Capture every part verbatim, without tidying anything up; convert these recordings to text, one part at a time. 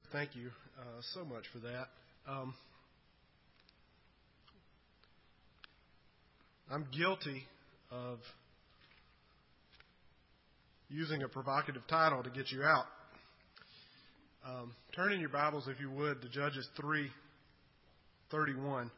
thank you uh, so much for that. Um, I'm guilty of using a provocative title to get you out. Um, turn in your Bibles, if you would, to Judges three thirty-one.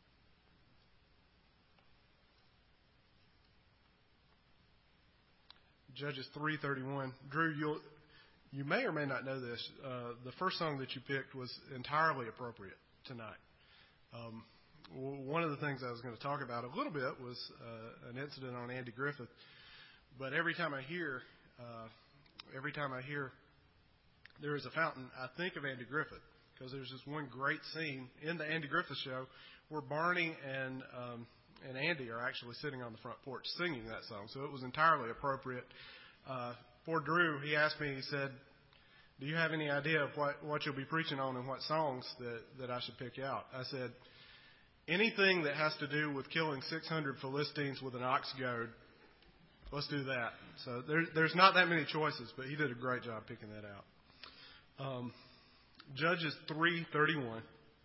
Judges three thirty-one. Drew, you'll, you may or may not know this. Uh, the first song that you picked was entirely appropriate tonight. Um, one of the things I was going to talk about a little bit was uh, an incident on Andy Griffith. But every time I hear, uh, every time I hear there is a fountain, I think of Andy Griffith, because there's this one great scene in the Andy Griffith Show where Barney and um, and Andy are actually sitting on the front porch singing that song. So it was entirely appropriate. Uh, for Drew, he asked me, he said, do you have any idea of what, what you'll be preaching on and what songs that, that I should pick out? I said, anything that has to do with killing six hundred Philistines with an ox goad, let's do that. So there, there's not that many choices, but he did a great job picking that out. Um, Judges three thirty-one.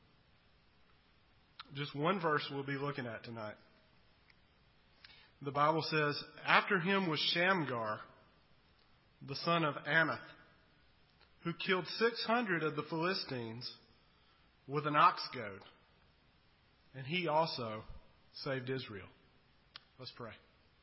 Just one verse we'll be looking at tonight. The Bible says, after him was Shamgar, the son of Anath, who killed six hundred of the Philistines with an ox goad. And he also saved Israel. Let's pray.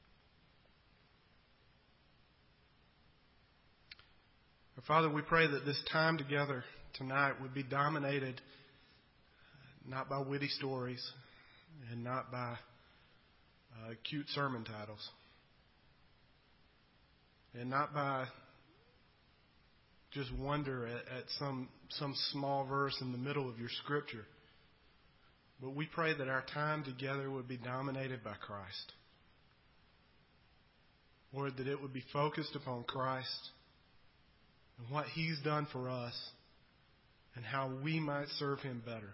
Our Father, we pray that this time together tonight would be dominated not by witty stories and not by uh, cute sermon titles and not by just wonder at, at some some small verse in the middle of your scripture. But we pray that our time together would be dominated by Christ. Lord, that it would be focused upon Christ and what He's done for us and how we might serve Him better.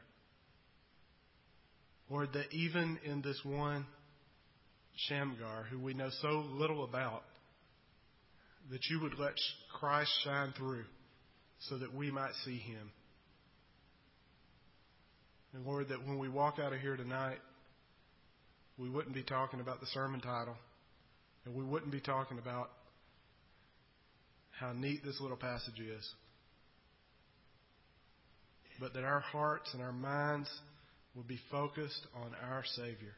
Lord, that even in this one Shamgar, who we know so little about, that you would let Christ shine through so that we might see Him. And Lord, that when we walk out of here tonight, we wouldn't be talking about the sermon title, and we wouldn't be talking about how neat this little passage is, but that our hearts and our minds will be focused on our Savior,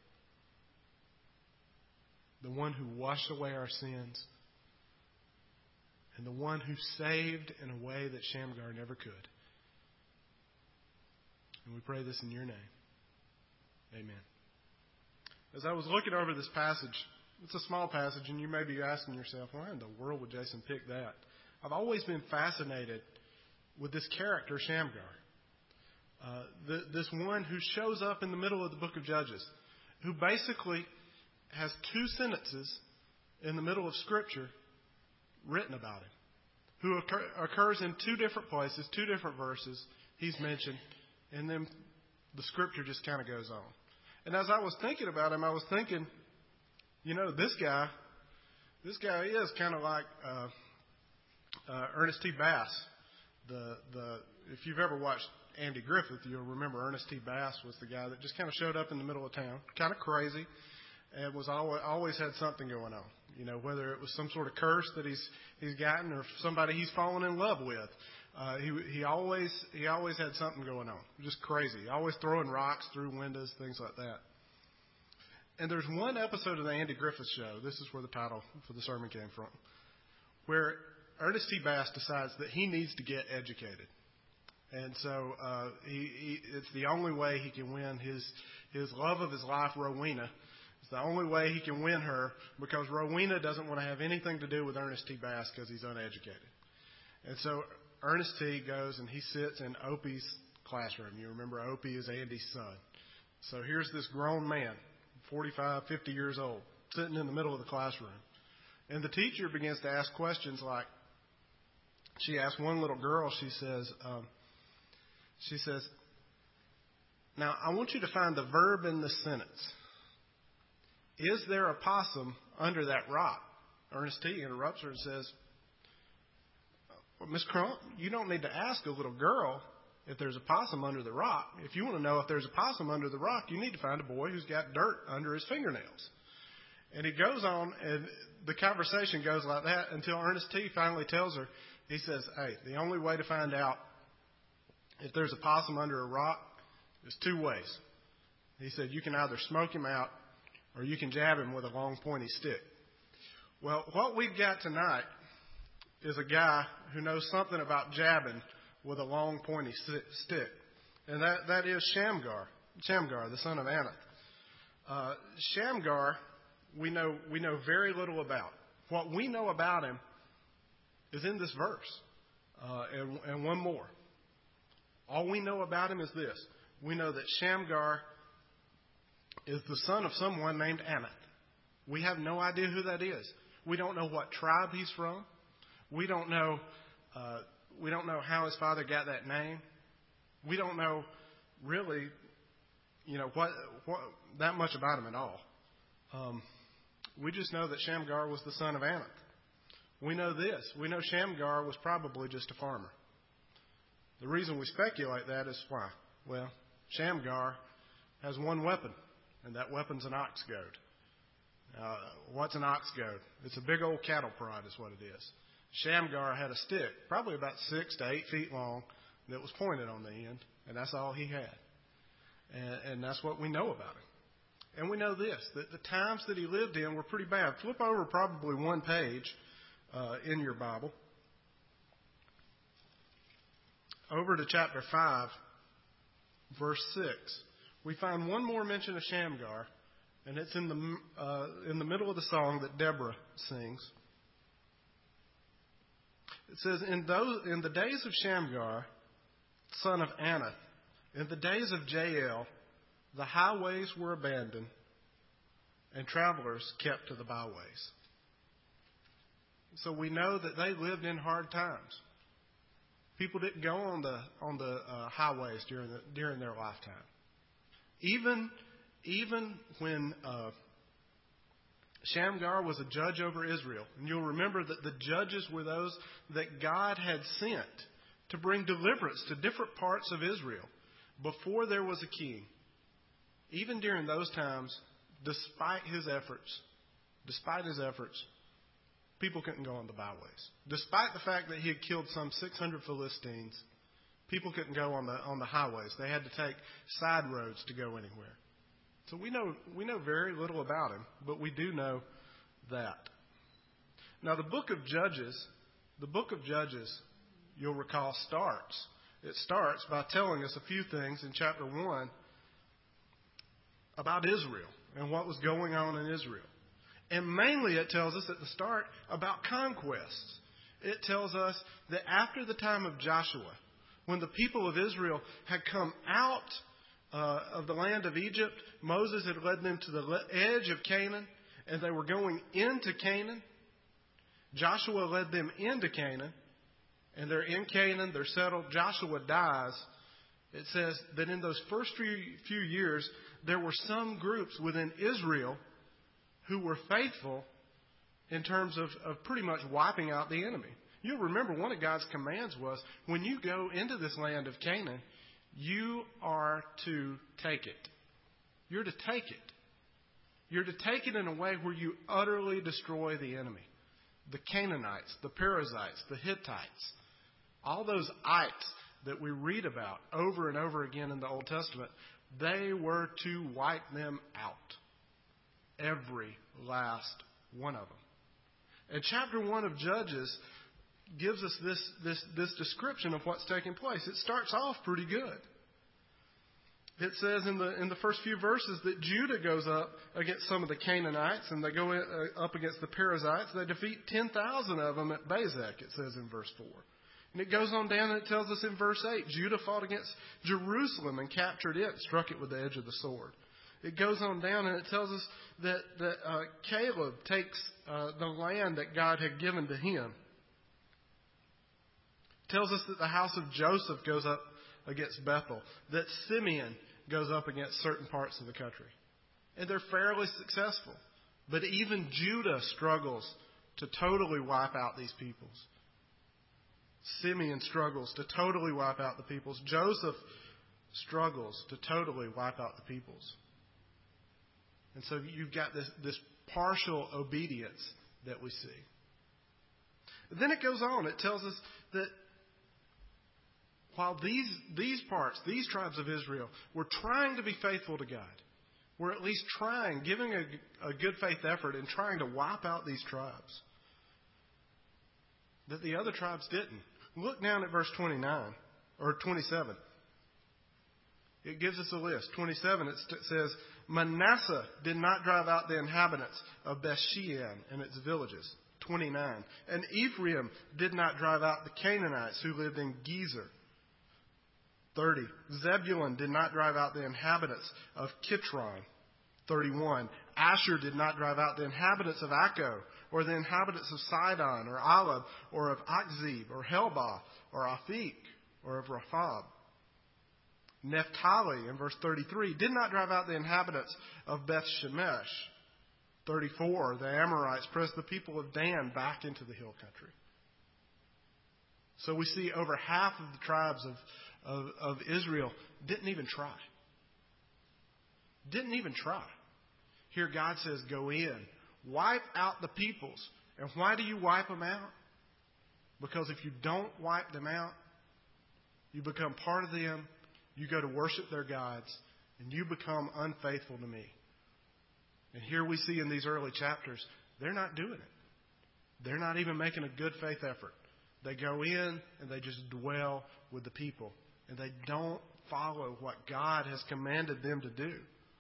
the one who washed away our sins, and the one who saved in a way that Shamgar never could. And we pray this in your name. Amen. As I was looking over this passage, it's a small passage, and you may be asking yourself, why in the world would Jason pick that? I've always been fascinated with this character, Shamgar. Uh, the, this one who shows up in the middle of the book of Judges, who basically has two sentences in the middle of Scripture written about him, who occur, occurs in two different places, two different verses he's mentioned, and then the Scripture just kind of goes on. And as I was thinking about him, I was thinking, you know, this guy, this guy is kind of like uh, uh, Ernest T. Bass. The the if you've ever watched Andy Griffith, you'll remember Ernest T. Bass was the guy that just kind of showed up in the middle of town, kind of crazy, and was always always had something going on. You know, whether it was some sort of curse that he's he's gotten or somebody he's fallen in love with. Uh, he he always he always had something going on, just crazy. Always throwing rocks through windows, things like that. And there's one episode of the Andy Griffith Show. This is where the title for the sermon came from, where Ernest T. Bass decides that he needs to get educated, and so uh, he, he it's the only way he can win his his love of his life, Rowena. It's the only way he can win her, because Rowena doesn't want to have anything to do with Ernest T. Bass because he's uneducated. And so Ernest T. goes and he sits in Opie's classroom. You remember Opie is Andy's son. So here's this grown man, forty-five, fifty years old, sitting in the middle of the classroom. And the teacher begins to ask questions like, she asked one little girl, she says, um, she says, now I want you to find the verb in the sentence. Is there a possum under that rock? Ernest T. interrupts her and says, Well, Miss Crump, you don't need to ask a little girl if there's a possum under the rock. If you want to know if there's a possum under the rock, you need to find a boy who's got dirt under his fingernails. And he goes on, and the conversation goes like that until Ernest T. finally tells her, he says, hey, the only way to find out if there's a possum under a rock is two ways. He said, you can either smoke him out or you can jab him with a long pointy stick. Well, what we've got tonight is a guy who knows something about jabbing with a long pointy stick. And that, that is Shamgar, Shamgar, the son of Anath. Uh, Shamgar, we know, we know very little about. What we know about him is in this verse, uh, and, and one more. All we know about him is this. We know that Shamgar is the son of someone named Anath. We have no idea who that is. We don't know what tribe he's from. We don't know. Uh, we don't know how his father got that name. We don't know really, you know, what, what that much about him at all. Um, we just know that Shamgar was the son of Anath. We know this. We know Shamgar was probably just a farmer. The reason we speculate that is why? Well, Shamgar has one weapon, and that weapon's an ox goad. Uh, what's an ox goad? It's a big old cattle prod is what it is. Shamgar had a stick, probably about six to eight feet long, that was pointed on the end, and that's all he had. And, and that's what we know about him. And we know this, that the times that he lived in were pretty bad. Flip over probably one page uh, in your Bible. Over to chapter five, verse six. We find one more mention of Shamgar, and it's in the uh, in the middle of the song that Deborah sings. It says, in those in the days of Shamgar, son of Anath, in the days of Jael, the highways were abandoned, and travelers kept to the byways. So we know that they lived in hard times. People didn't go on the on the uh, highways during the, during their lifetime. Even even when uh, Shamgar was a judge over Israel, and you'll remember that the judges were those that God had sent to bring deliverance to different parts of Israel before there was a king. Even during those times, despite his efforts, despite his efforts, people couldn't go on the byways. Despite the fact that he had killed some six hundred Philistines, people couldn't go on the on the highways. They had to take side roads to go anywhere. So we know we know very little about him, but we do know that. Now the book of Judges, the book of Judges, you'll recall, starts. It starts by telling us a few things in chapter one about Israel and what was going on in Israel. And mainly it tells us at the start about conquests. It tells us that after the time of Joshua, when the people of Israel had come out uh, of the land of Egypt, Moses had led them to the edge of Canaan, and they were going into Canaan. Joshua led them into Canaan, and they're in Canaan, they're settled. Joshua dies. It says that in those first few, few years, there were some groups within Israel who were faithful in terms of, of pretty much wiping out the enemy. You'll remember one of God's commands was, when you go into this land of Canaan, you are to take it. You're to take it. You're to take it in a way where you utterly destroy the enemy. The Canaanites, the Perizzites, the Hittites, all those ites that we read about over and over again in the Old Testament, they were to wipe them out. Every last one of them. And chapter one of Judges gives us this, this, this description of what's taking place. It starts off pretty good. It says in the in the first few verses that Judah goes up against some of the Canaanites, and they go in, uh, up against the Perizzites. They defeat ten thousand of them at Bezek, it says in verse four. And it goes on down and it tells us in verse eight, Judah fought against Jerusalem and captured it, struck it with the edge of the sword. It goes on down and it tells us that, that uh, Caleb takes uh, the land that God had given to him. It tells us that the house of Joseph goes up against Bethel, that Simeon goes up against certain parts of the country. And they're fairly successful. But even Judah struggles to totally wipe out these peoples. Simeon struggles to totally wipe out the peoples. Joseph struggles to totally wipe out the peoples. And so you've got this, this partial obedience that we see. Then it goes on. It tells us that while these, these parts, these tribes of Israel, were trying to be faithful to God, were at least trying, giving a, a good faith effort in trying to wipe out these tribes, that the other tribes didn't. Look down at verse twenty-nine, or twenty-seven. It gives us a list. twenty-seven, it st- says, Manasseh did not drive out the inhabitants of Bethshean and its villages. twenty-nine. And Ephraim did not drive out the Canaanites who lived in Gezer. thirty. Zebulun did not drive out the inhabitants of Kitron. thirty-one. Asher did not drive out the inhabitants of Akko, or the inhabitants of Sidon, or Alab, or of Akzib, or Helbah, or Aphik, or of Raphab. Naphtali, in verse thirty-three, did not drive out the inhabitants of Beth Shemesh. thirty-four, the Amorites pressed the people of Dan back into the hill country. So we see over half of the tribes of, of, of Israel didn't even try. Didn't even try. Here God says, go in, wipe out the peoples. And why do you wipe them out? Because if you don't wipe them out, you become part of them, you go to worship their gods, and you become unfaithful to me. And here we see in these early chapters, they're not doing it. They're not even making a good faith effort. They go in and they just dwell with the people. And they don't follow what God has commanded them to do.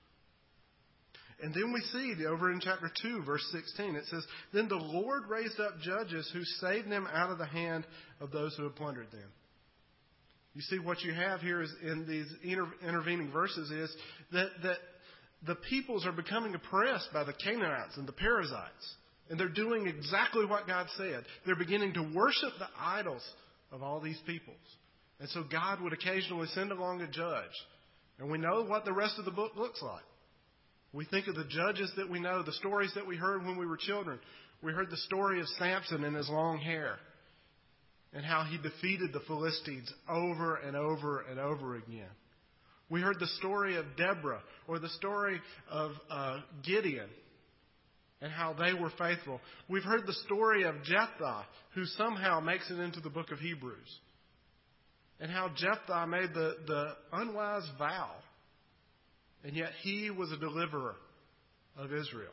And then we see over in chapter two, verse sixteen, it says, Then the Lord raised up judges who saved them out of the hand of those who had plundered them. You see, what you have here is in these inter- intervening verses is that, that the peoples are becoming oppressed by the Canaanites and the Perizzites. And they're doing exactly what God said. They're beginning to worship the idols of all these peoples. And so God would occasionally send along a judge. And we know what the rest of the book looks like. We think of the judges that we know, the stories that we heard when we were children. We heard the story of Samson and his long hair and how he defeated the Philistines over and over and over again. We heard the story of Deborah or the story of uh, Gideon and how they were faithful. We've heard the story of Jephthah, who somehow makes it into the book of Hebrews, and how Jephthah made the, the unwise vow, and yet he was a deliverer of Israel.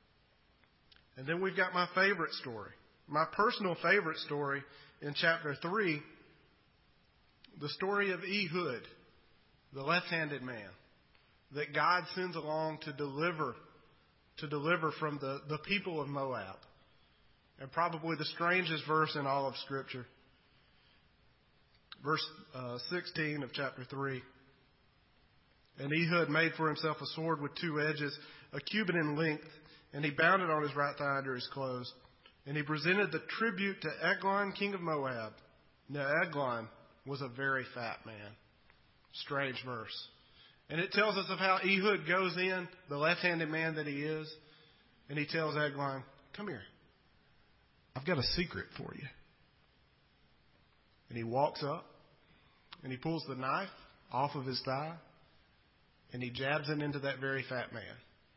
And then we've got my favorite story, my personal favorite story in chapter three, the story of Ehud, the left-handed man, that God sends along to deliver to deliver from the, the people of Moab. And probably the strangest verse in all of Scripture. Verse uh, sixteen of chapter three. And Ehud made for himself a sword with two edges, a cubit in length, and he bound it on his right thigh under his clothes. And he presented the tribute to Eglon, king of Moab. Now Eglon was a very fat man. Strange verse. And it tells us of how Ehud goes in, the left-handed man that he is, and he tells Eglon, come here. I've got a secret for you. And he walks up, and he pulls the knife off of his thigh, and he jabs it into that very fat man,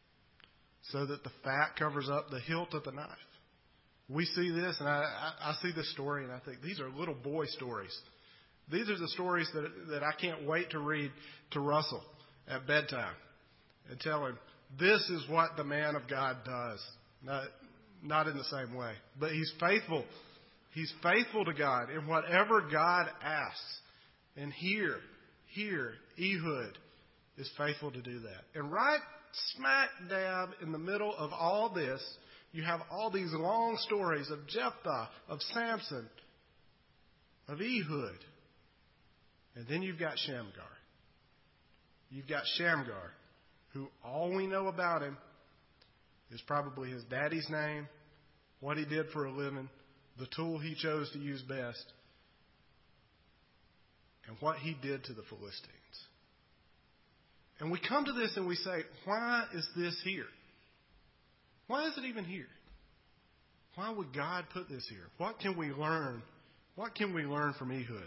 so that the fat covers up the hilt of the knife. We see this, and I, I, I see this story, and I think these are little boy stories. These are the stories that that I can't wait to read to Russell at bedtime and tell him, this is what the man of God does. Not, not in the same way, but he's faithful. He's faithful to God in whatever God asks. And here, here, Ehud is faithful to do that. And right smack dab in the middle of all this, you have all these long stories of Jephthah, of Samson, of Ehud. And then you've got Shamgar. You've got Shamgar, who all we know about him is probably his daddy's name, what he did for a living, the tool he chose to use best, and what he did to the Philistines. And we come to this and we say, why is this here? Why is it even here? Why would God put this here? What can we learn What can we learn from Ehud?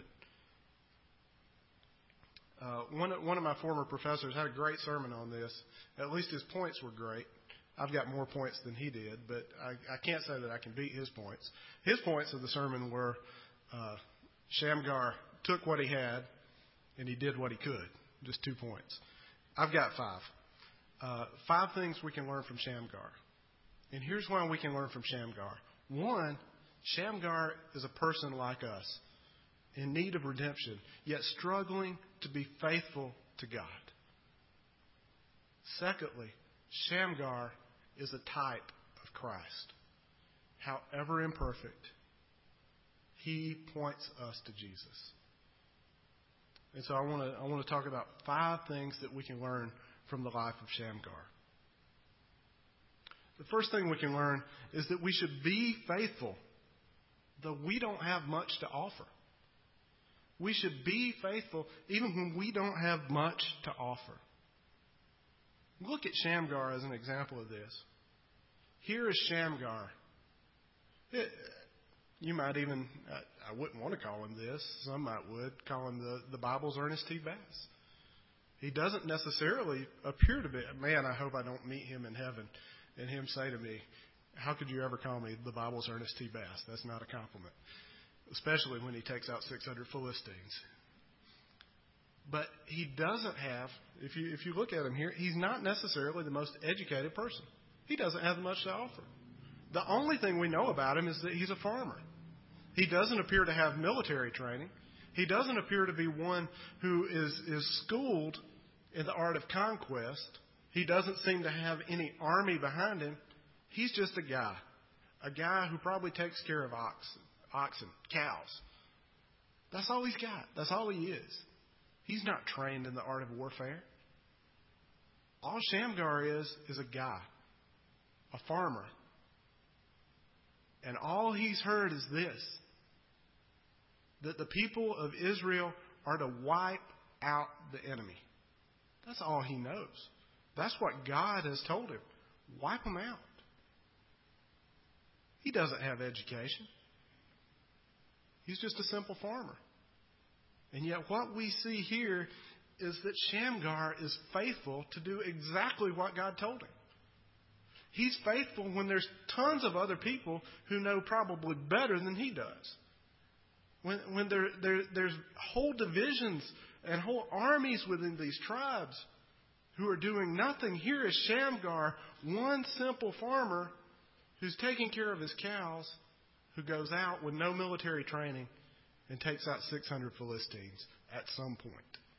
Uh, one, of, one of my former professors had a great sermon on this. At least his points were great. I've got more points than he did, but I, I can't say that I can beat his points. His points of the sermon were uh, Shamgar took what he had and he did what he could. Just two points. I've got five. Uh, five things we can learn from Shamgar. And here's why we can learn from Shamgar. One, Shamgar is a person like us, in need of redemption, yet struggling to be faithful to God. Secondly, Shamgar is a type of Christ. However imperfect, he points us to Jesus. And so I want to I want to talk about five things that we can learn from the life of Shamgar. The first thing we can learn is that we should be faithful, though we don't have much to offer. We should be faithful even when we don't have much to offer. Look at Shamgar as an example of this. Here is Shamgar. It, you might even, I, I wouldn't want to call him this, some might would, call him the, the Bible's Ernest T. Bass. He doesn't necessarily appear to be, man, I hope I don't meet him in heaven and him say to me, how could you ever call me the Bible's Ernest T. Bass? That's not a compliment. Especially when he takes out six hundred Philistines. But he doesn't have, if you if you look at him here, he's not necessarily the most educated person. He doesn't have much to offer. The only thing we know about him is that he's a farmer. He doesn't appear to have military training. He doesn't appear to be one who is, is schooled in the art of conquest. He doesn't seem to have any army behind him. He's just a guy. A guy who probably takes care of oxen, oxen, cows. That's all he's got. That's all he is. He's not trained in the art of warfare. All Shamgar is, is a guy, a farmer. And all he's heard is this, that the people of Israel are to wipe out the enemy. That's all he knows. That's what God has told him. Wipe them out. He doesn't have education. He's just a simple farmer. And yet what we see here is that Shamgar is faithful to do exactly what God told him. He's faithful when there's tons of other people who know probably better than he does. When, when there, there, there's whole divisions and whole armies within these tribes who are doing nothing. Here is Shamgar, one simple farmer who's taking care of his cows, who goes out with no military training and takes out six hundred Philistines at some point.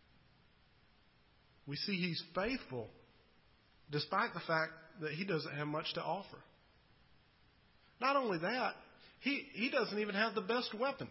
We see he's faithful despite the fact that he doesn't have much to offer. Not only that, he, he doesn't even have the best weapon.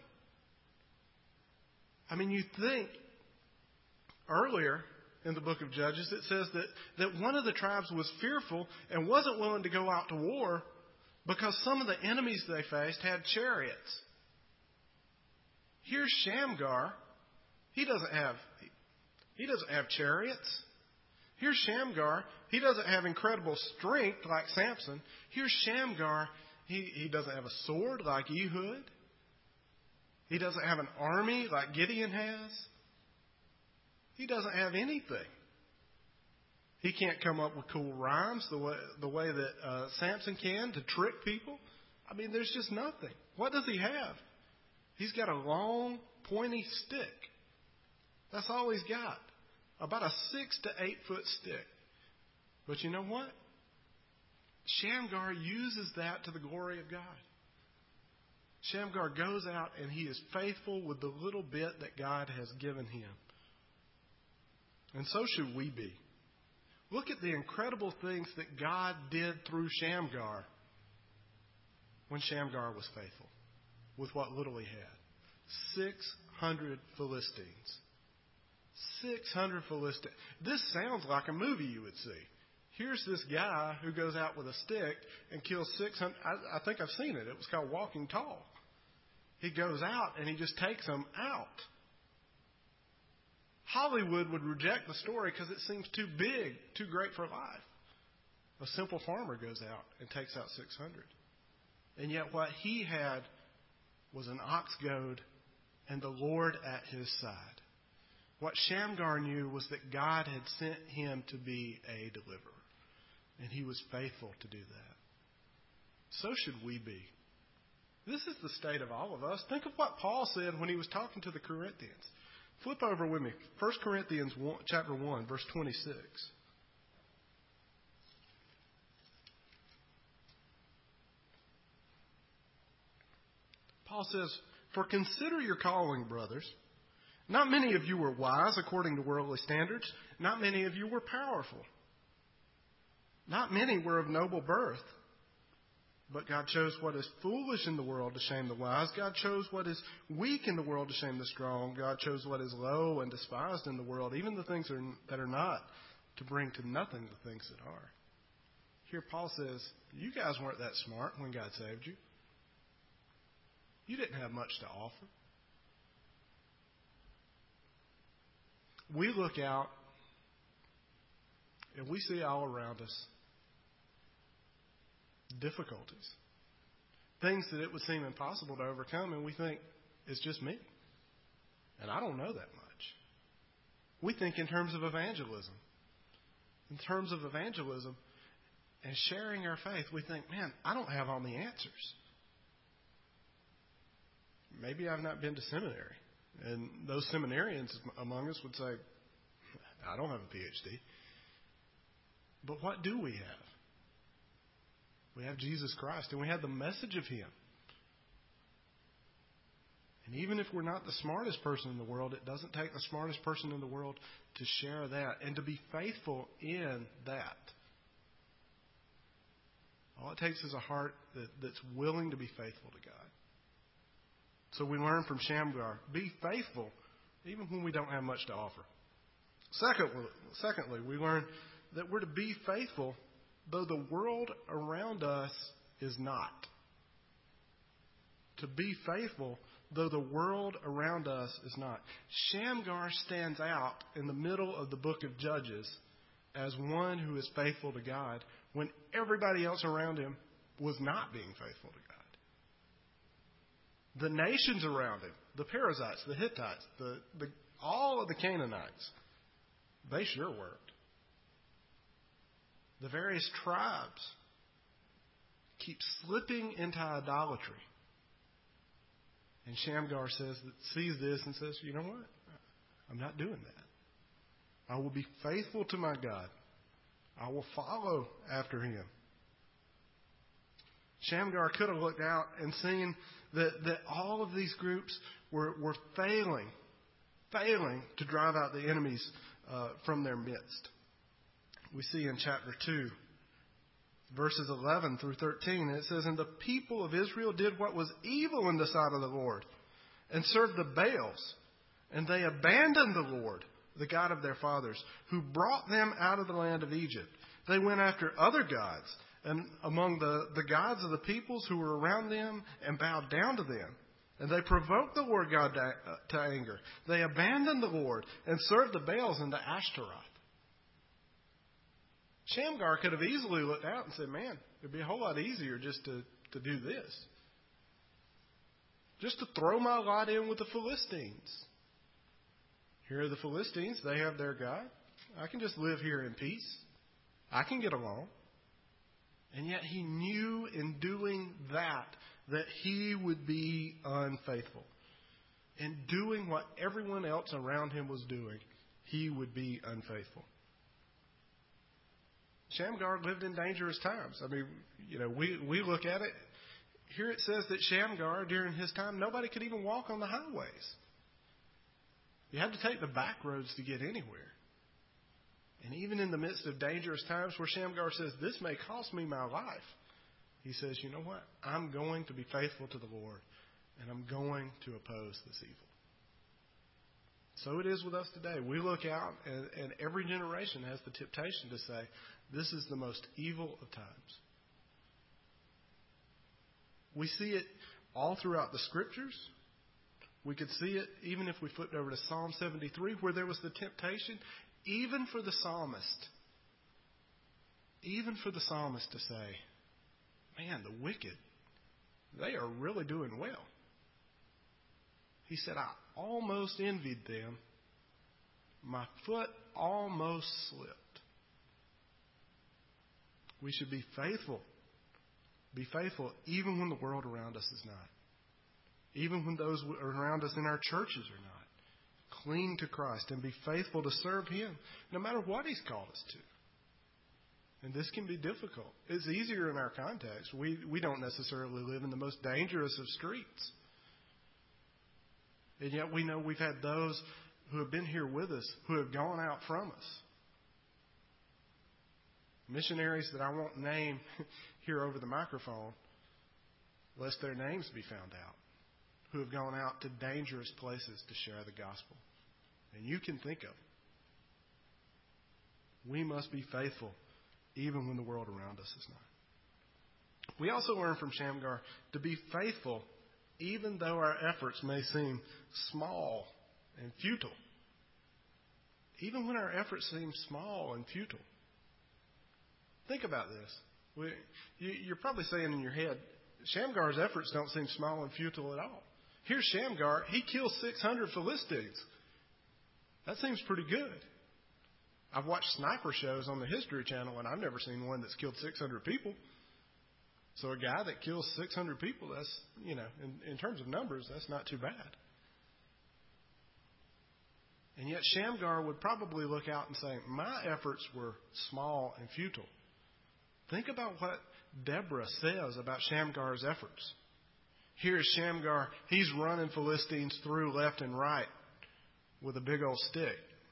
I mean, you think earlier in the book of Judges, it says that, that one of the tribes was fearful and wasn't willing to go out to war because some of the enemies they faced had chariots. Here's Shamgar. He doesn't have, he doesn't have chariots. Here's Shamgar. He doesn't have incredible strength like Samson. Here's Shamgar. He, he doesn't have a sword like Ehud. He doesn't have an army like Gideon has. He doesn't have anything. He can't come up with cool rhymes the way, the way that uh, Samson can to trick people. I mean, there's just nothing. What does he have? He's got a long, pointy stick. That's all he's got. About a six to eight foot stick. But you know what? Shamgar uses that to the glory of God. Shamgar goes out and he is faithful with the little bit that God has given him. And so should we be. Look at the incredible things that God did through Shamgar when Shamgar was faithful with what little he had. six hundred Philistines. six hundred Philistines. This sounds like a movie you would see. Here's this guy who goes out with a stick and kills six hundred. I, I think I've seen it. It was called Walking Tall. He goes out and he just takes them out. Hollywood would reject the story because it seems too big, too great for life. A simple farmer goes out and takes out six hundred. And yet what he had was an ox goad and the Lord at his side. What Shamgar knew was that God had sent him to be a deliverer, and he was faithful to do that. So should we be. This is the state of all of us. Think of what Paul said when he was talking to the Corinthians. Flip over with me. First Corinthians one, chapter one, verse twenty-six. Paul says, "For consider your calling, brothers. Not many of you were wise according to worldly standards. Not many of you were powerful. Not many were of noble birth. But God chose what is foolish in the world to shame the wise. God chose what is weak in the world to shame the strong. God chose what is low and despised in the world, even the things that are not, to bring to nothing the things that are." Here Paul says, you guys weren't that smart when God saved you. You didn't have much to offer. We look out and we see all around us difficulties, things that it would seem impossible to overcome, and we think, it's just me. And I don't know that much. We think in terms of evangelism. In terms of evangelism and sharing our faith, we think, man, I don't have all the answers. Maybe I've not been to seminary. And those seminarians among us would say, I don't have a P H D. But what do we have? We have Jesus Christ, and we have the message of Him. And even if we're not the smartest person in the world, it doesn't take the smartest person in the world to share that and to be faithful in that. All it takes is a heart that, that's willing to be faithful to God. So we learn from Shamgar, be faithful even when we don't have much to offer. Secondly, secondly, we learn that we're to be faithful though the world around us is not. To be faithful though the world around us is not. Shamgar stands out in the middle of the book of Judges as one who is faithful to God when everybody else around him was not being faithful to God. The nations around him, the Perizzites, the Hittites, the, the all of the Canaanites, they sure weren't. The various tribes keep slipping into idolatry. And Shamgar says that sees this and says, you know what? I'm not doing that. I will be faithful to my God. I will follow after him. Shamgar could have looked out and seen that, that all of these groups were, were failing, failing to drive out the enemies uh, from their midst. We see in chapter two, verses eleven through thirteen, it says, "And the people of Israel did what was evil in the sight of the Lord, and served the Baals, and they abandoned the Lord, the God of their fathers, who brought them out of the land of Egypt. They went after other gods, and among the, the gods of the peoples who were around them, and bowed down to them. And they provoked the Lord God to, uh, to anger. They abandoned the Lord, and served the Baals and the Ashtaroth." Shamgar could have easily looked out and said, man, it'd be a whole lot easier just to, to do this. Just to throw my lot in with the Philistines. Here are the Philistines. They have their God. I can just live here in peace. I can get along. And yet he knew in doing that, that he would be unfaithful. In doing what everyone else around him was doing, he would be unfaithful. Shamgar lived in dangerous times. I mean, you know, we, we look at it. Here it says that Shamgar, during his time, nobody could even walk on the highways. You had to take the back roads to get anywhere. And even in the midst of dangerous times where Shamgar says, this may cost me my life, he says, you know what? I'm going to be faithful to the Lord, and I'm going to oppose this evil. So it is with us today. We look out, and, and every generation has the temptation to say, this is the most evil of times. We see it all throughout the Scriptures. We could see it even if we flipped over to Psalm seventy-three, where there was the temptation, even for the psalmist, even for the psalmist to say, man, the wicked, they are really doing well. He said, I almost envied them. My foot almost slipped. We should be faithful. Be faithful even when the world around us is not. Even when those around us in our churches are not. Cling to Christ and be faithful to serve Him, no matter what He's called us to. And this can be difficult. It's easier in our context. We, we don't necessarily live in the most dangerous of streets. And yet we know we've had those who have been here with us who have gone out from us. Missionaries that I won't name here over the microphone, lest their names be found out, who have gone out to dangerous places to share the gospel. And you can think of them. We must be faithful even when the world around us is not. We also learn from Shamgar to be faithful even though our efforts may seem small and futile. Even when our efforts seem small and futile. Think about this. We, you, you're probably saying in your head, Shamgar's efforts don't seem small and futile at all. Here's Shamgar. He kills six hundred Philistines. That seems pretty good. I've watched sniper shows on the History Channel, and I've never seen one that's killed six hundred people. So a guy that kills six hundred people, that's, you know, in, in terms of numbers, that's not too bad. And yet Shamgar would probably look out and say, my efforts were small and futile. Think about what Deborah says about Shamgar's efforts. Here's Shamgar. He's running Philistines through left and right with a big old stick.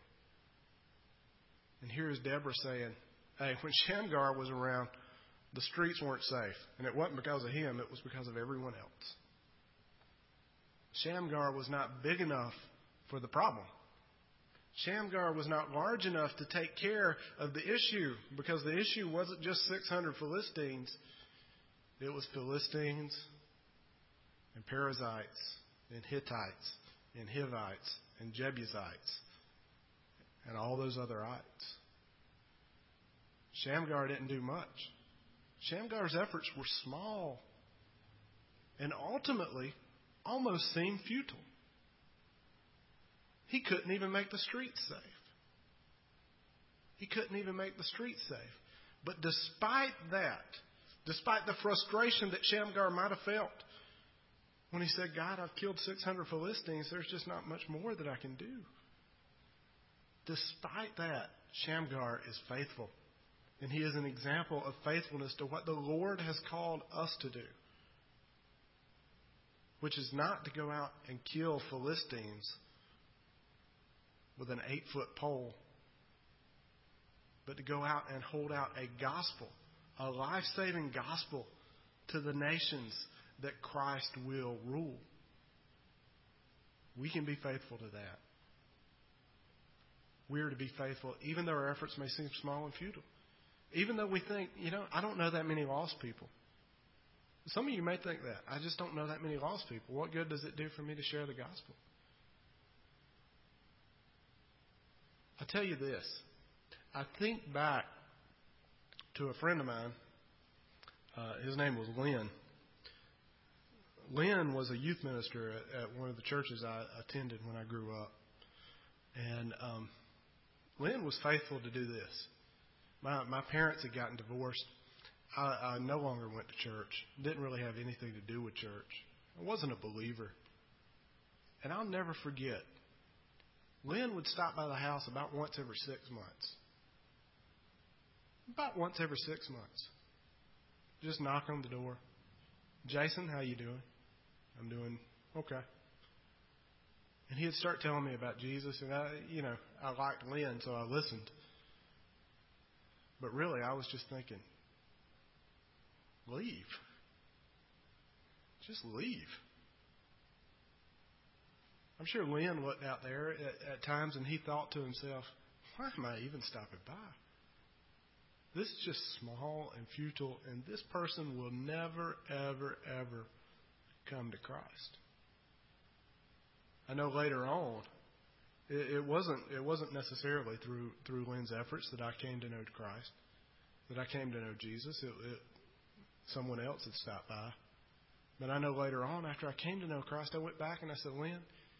And here's Deborah saying, hey, when Shamgar was around, the streets weren't safe. And it wasn't because of him, it was because of everyone else. Shamgar was not big enough for the problem. Shamgar was not large enough to take care of the issue, because the issue wasn't just six hundred Philistines. It was Philistines and Perizzites and Hittites and Hivites and Jebusites and all those other ites. Shamgar didn't do much. Shamgar's efforts were small and ultimately almost seemed futile. He couldn't even make the streets safe. He couldn't even make the streets safe. But despite that, despite the frustration that Shamgar might have felt when he said, God, I've killed six hundred Philistines, there's just not much more that I can do. Despite that, Shamgar is faithful. And he is an example of faithfulness to what the Lord has called us to do, which is not to go out and kill Philistines with an eight-foot pole, but to go out and hold out a gospel, a life-saving gospel to the nations that Christ will rule. We can be faithful to that. We are to be faithful even though our efforts may seem small and futile. Even though we think, you know, I don't know that many lost people. Some of you may think that. I just don't know that many lost people. What good does it do for me to share the gospel? I'll tell you this. I think back to a friend of mine. Uh, his name was Lynn. Lynn was a youth minister at, at one of the churches I attended when I grew up. And um, Lynn was faithful to do this. My, my parents had gotten divorced. I, I no longer went to church. Didn't really have anything to do with church. I wasn't a believer. And I'll never forget, Lynn would stop by the house about once every six months. About once every six months. Just knock on the door. Jason, how you doing? I'm doing okay. And he'd start telling me about Jesus, and I, you know, I liked Lynn, so I listened. But really, I was just thinking, leave. Just leave. I'm sure Lynn looked out there at, at times and he thought to himself, why am I even stopping by? This is just small and futile, and this person will never, ever, ever come to Christ. I know later on, it, it wasn't it wasn't necessarily through through Lynn's efforts that I came to know Christ, that I came to know Jesus. It, it, someone else had stopped by. But I know later on, after I came to know Christ, I went back and I said, Lynn,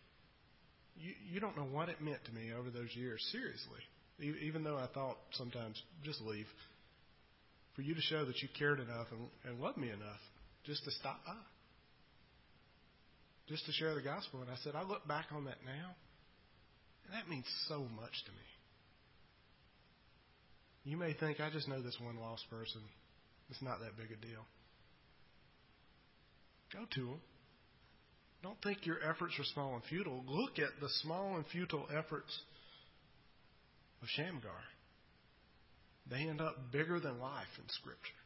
you, you don't know what it meant to me over those years, seriously. E- even though I thought sometimes, just leave. For you to show that you cared enough and, and loved me enough just to stop by. Just to share the gospel. And I said, I look back on that now, and that means so much to me. You may think, I just know this one lost person. It's not that big a deal. Go to them. Don't think your efforts are small and futile. Look at the small and futile efforts of Shamgar. They end up bigger than life in Scripture.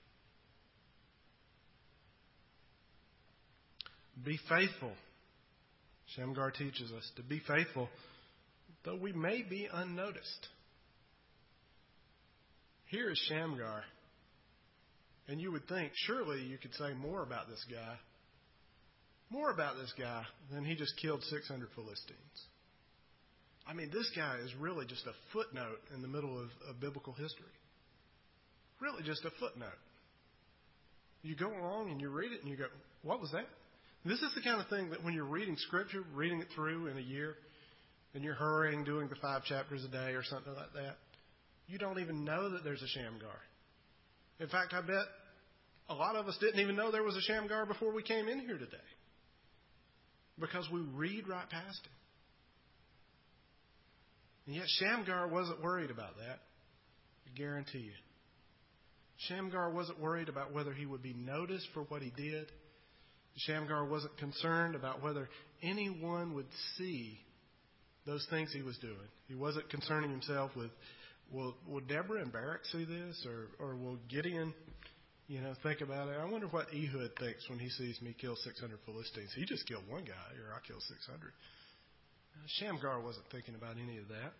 Be faithful. Shamgar teaches us to be faithful, though we may be unnoticed. Here is Shamgar. And you would think, surely you could say more about this guy. More about this guy than he just killed six hundred Philistines. I mean, this guy is really just a footnote in the middle of, of biblical history. Really just a footnote. You go along and you read it and you go, what was that? This is the kind of thing that when you're reading Scripture, reading it through in a year, and you're hurrying, doing the five chapters a day or something like that, you don't even know that there's a Shamgar. In fact, I bet a lot of us didn't even know there was a Shamgar before we came in here today. Because we read right past him. And yet Shamgar wasn't worried about that. I guarantee you. Shamgar wasn't worried about whether he would be noticed for what he did. Shamgar wasn't concerned about whether anyone would see those things he was doing. He wasn't concerning himself with, will, will Deborah and Barak see this? Or, or will Gideon, you know, think about it? I wonder what Ehud thinks when he sees me kill six hundred Philistines. He just killed one guy, or I killed six hundred. Shamgar wasn't thinking about any of that.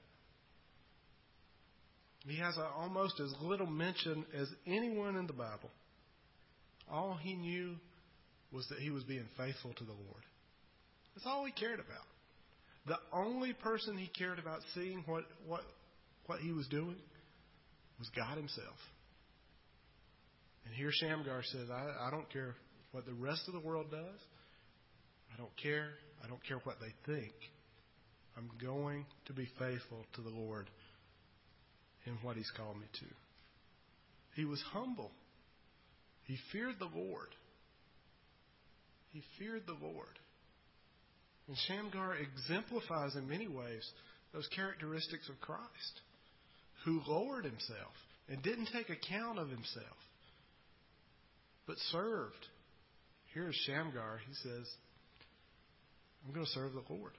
He has a, almost as little mention as anyone in the Bible. All he knew was that he was being faithful to the Lord. That's all he cared about. The only person he cared about seeing what, what, what he was doing was God himself. And here Shamgar says, I, I don't care what the rest of the world does. I don't care. I don't care what they think. I'm going to be faithful to the Lord in what he's called me to. He was humble. He feared the Lord. He feared the Lord. And Shamgar exemplifies in many ways those characteristics of Christ, who lowered himself and didn't take account of himself, but served. Here's Shamgar. He says, I'm going to serve the Lord.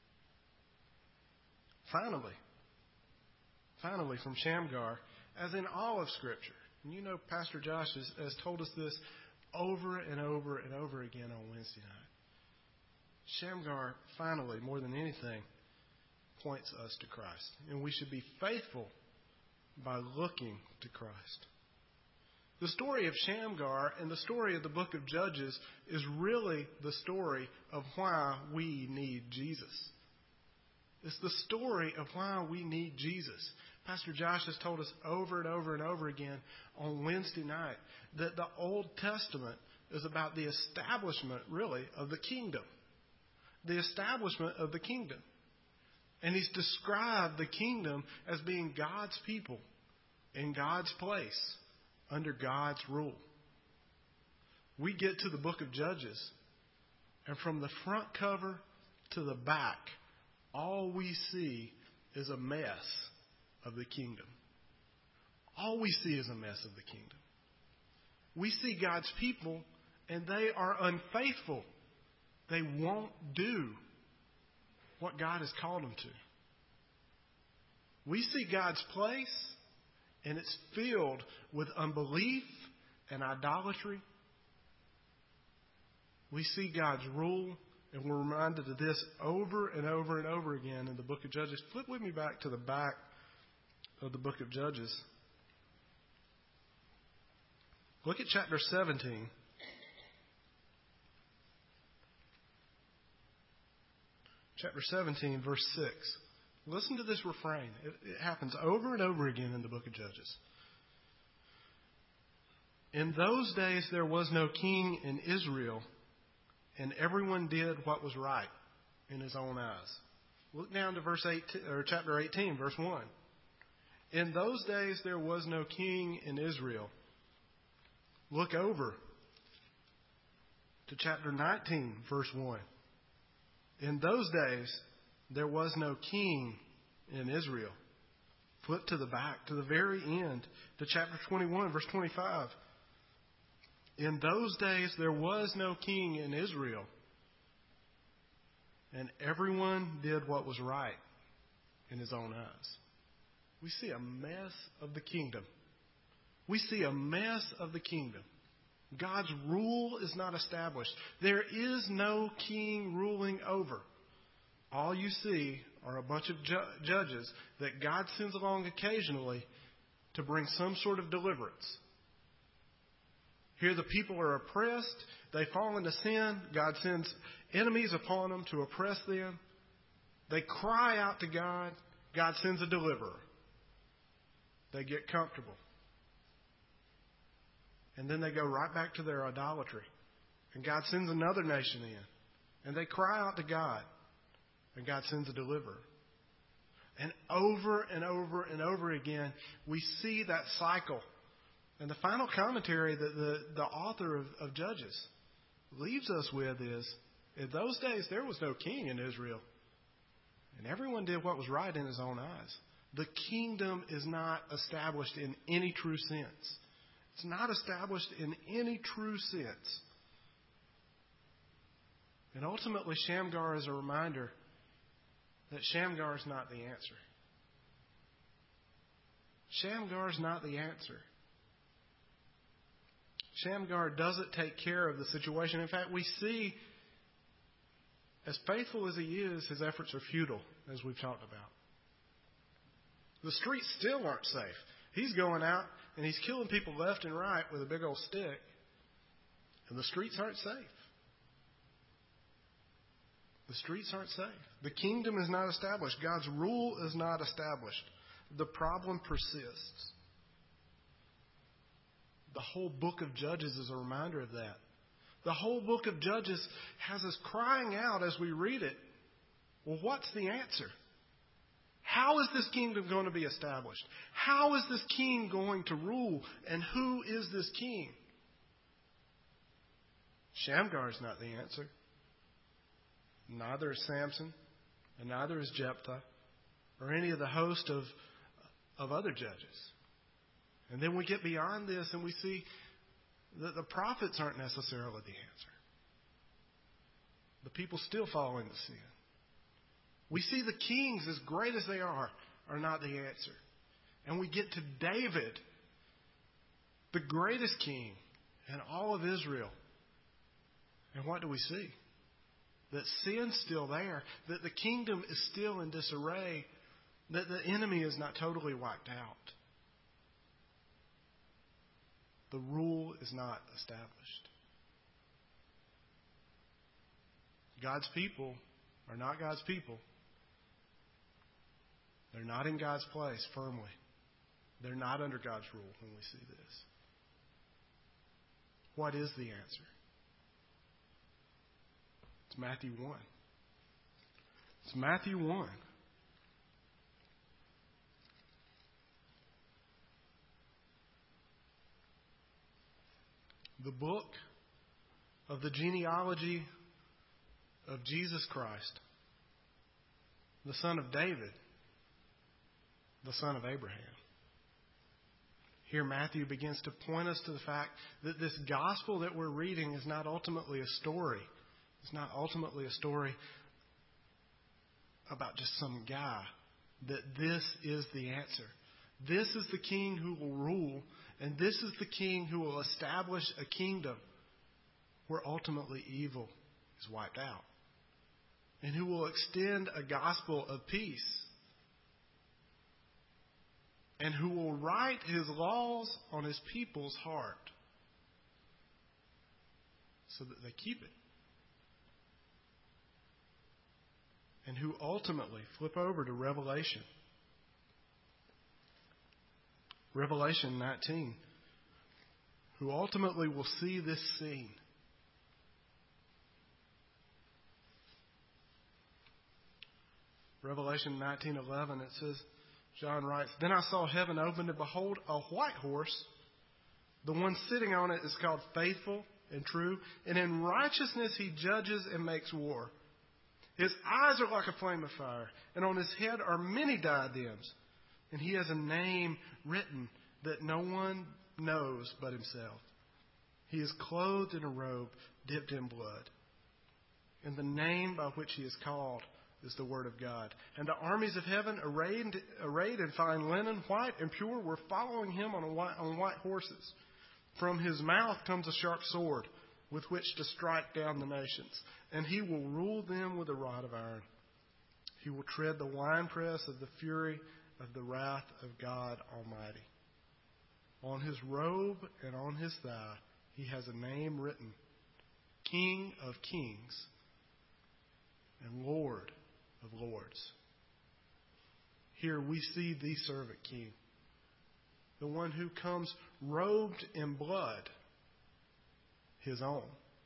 Finally, finally from Shamgar, as in all of Scripture, and you know Pastor Josh has, has told us this over and over and over again on Wednesday night. Shamgar, finally, more than anything, points us to Christ. And we should be faithful by looking to Christ. The story of Shamgar and the story of the book of Judges is really the story of why we need Jesus. It's the story of why we need Jesus. Pastor Josh has told us over and over and over again on Wednesday night that the Old Testament is about the establishment, really, of the kingdom. The establishment of the kingdom. And he's described the kingdom as being God's people in God's place under God's rule. We get to the book of Judges, and from the front cover to the back, all we see is a mess of the kingdom. All we see is a mess of the kingdom. We see God's people, and they are unfaithful. They won't do what God has called them to. We see God's place, and it's filled with unbelief and idolatry. We see God's rule, and we're reminded of this over and over and over again in the book of Judges. Flip with me back to the back of the book of Judges. Look at chapter seventeen. Chapter seventeen, verse six. Listen to this refrain. It, it happens over and over again in the book of Judges. In those days there was no king in Israel, and everyone did what was right in his own eyes. Look down to verse eighteen, or chapter eighteen, verse one. In those days there was no king in Israel. Look over to chapter nineteen, verse one. In those days there was no king in Israel. Flip to the back, to the very end, to chapter twenty-one, verse twenty-five. In those days there was no king in Israel, and everyone did what was right in his own eyes. We see a mess of the kingdom. We see a mess of the kingdom. God's rule is not established. There is no king ruling over. All you see are a bunch of ju- judges that God sends along occasionally to bring some sort of deliverance. Here the people are oppressed. They fall into sin. God sends enemies upon them to oppress them. They cry out to God. God sends a deliverer. They get comfortable. And then they go right back to their idolatry. And God sends another nation in. And they cry out to God. And God sends a deliverer. And over and over and over again, we see that cycle. And the final commentary that the, the author of, of Judges leaves us with is, in those days there was no king in Israel. And everyone did what was right in his own eyes. The kingdom is not established in any true sense. It's not established in any true sense. And ultimately, Shamgar is a reminder that Shamgar is not the answer. Shamgar is not the answer. Shamgar doesn't take care of the situation. In fact, we see, as faithful as he is, his efforts are futile, as we've talked about. The streets still aren't safe. He's going out and he's killing people left and right with a big old stick. And the streets aren't safe. The streets aren't safe. The kingdom is not established. God's rule is not established. The problem persists. The whole book of Judges is a reminder of that. The whole book of Judges has us crying out as we read it, well, what's the answer? How is this kingdom going to be established? How is this king going to rule? And who is this king? Shamgar is not the answer. Neither is Samson, and neither is Jephthah, or any of the host of, of other judges. And then we get beyond this and we see that the prophets aren't necessarily the answer. The people still fall into sin. We see the kings, as great as they are, are not the answer. And we get to David, the greatest king in all of Israel. And what do we see? That sin's still there, that the kingdom is still in disarray, that the enemy is not totally wiped out. The rule is not established. God's people are not God's people. They're not in God's place firmly. They're not under God's rule when we see this. What is the answer? It's Matthew one. It's Matthew one. The book of the genealogy of Jesus Christ, the son of David, the son of Abraham. Here Matthew begins to point us to the fact that this gospel that we're reading is not ultimately a story. It's not ultimately a story about just some guy. That this is the answer. This is the king who will rule, and this is the king who will establish a kingdom where ultimately evil is wiped out. And who will extend a gospel of peace. And who will write his laws on his people's heart so that they keep it. And who ultimately, flip over to Revelation. Revelation nineteen. Who ultimately will see this scene. Revelation nineteen eleven, it says, John writes, "Then I saw heaven opened, and behold, a white horse. The one sitting on it is called Faithful and True, and in righteousness he judges and makes war. His eyes are like a flame of fire, and on his head are many diadems, and he has a name written that no one knows but himself. He is clothed in a robe dipped in blood, and the name by which he is called is the Word of God. And the armies of heaven, arrayed, arrayed in fine linen, white and pure, were following him on, a white, on white horses. From his mouth comes a sharp sword, with which to strike down the nations, and he will rule them with a rod of iron. He will tread the winepress of the fury of the wrath of God Almighty. On his robe and on his thigh he has a name written, King of Kings and Lord of Lords." Here we see the servant king, the one who comes robed in blood, his own,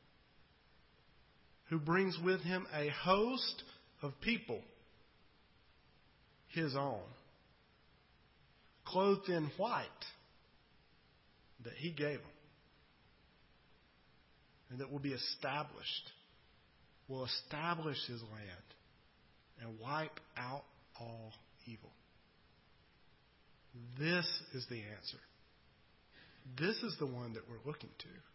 who brings with him a host of people, his own, clothed in white that he gave them, and that will be established, will establish his land and wipe out all evil. This is the answer. This is the one that we're looking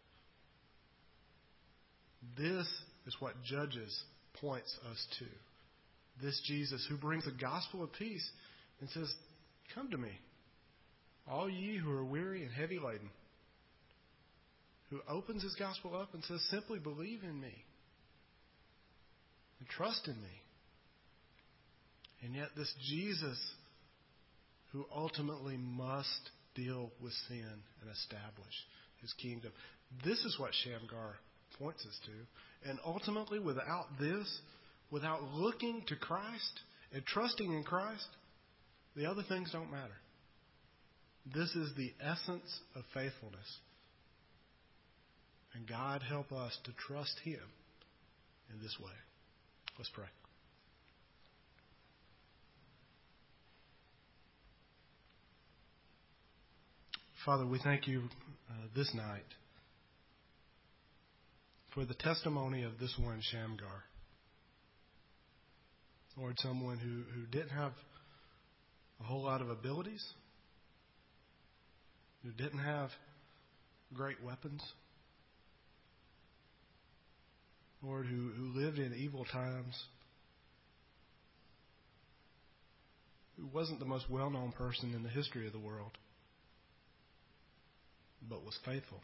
to. This is what Judges points us to. This Jesus who brings the gospel of peace and says, "Come to me, all ye who are weary and heavy laden." Who opens his gospel up and says, "Simply believe in me and trust in me." And yet this Jesus who ultimately must deal with sin and establish his kingdom. This is what Shamgar points us to. And ultimately, without this, without looking to Christ and trusting in Christ, the other things don't matter. This is the essence of faithfulness. And God help us to trust him in this way. Let's pray. Father, we thank you uh, this night for the testimony of this one, Shamgar. Lord, someone who, who didn't have a whole lot of abilities, who didn't have great weapons, Lord, who, who lived in evil times, who wasn't the most well-known person in the history of the world, but was faithful.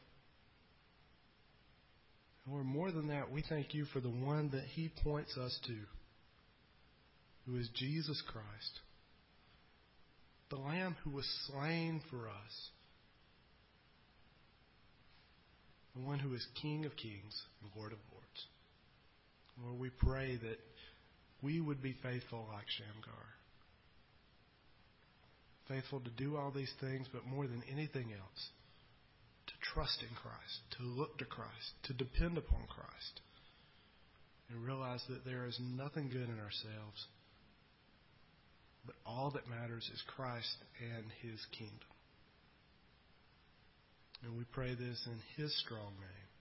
Lord, more than that, we thank you for the one that he points us to, who is Jesus Christ, the Lamb who was slain for us, the one who is King of Kings and Lord of Lords. Lord, we pray that we would be faithful like Shamgar, faithful to do all these things, but more than anything else, to trust in Christ, to look to Christ, to depend upon Christ, and realize that there is nothing good in ourselves, but all that matters is Christ and his kingdom. And we pray this in his strong name.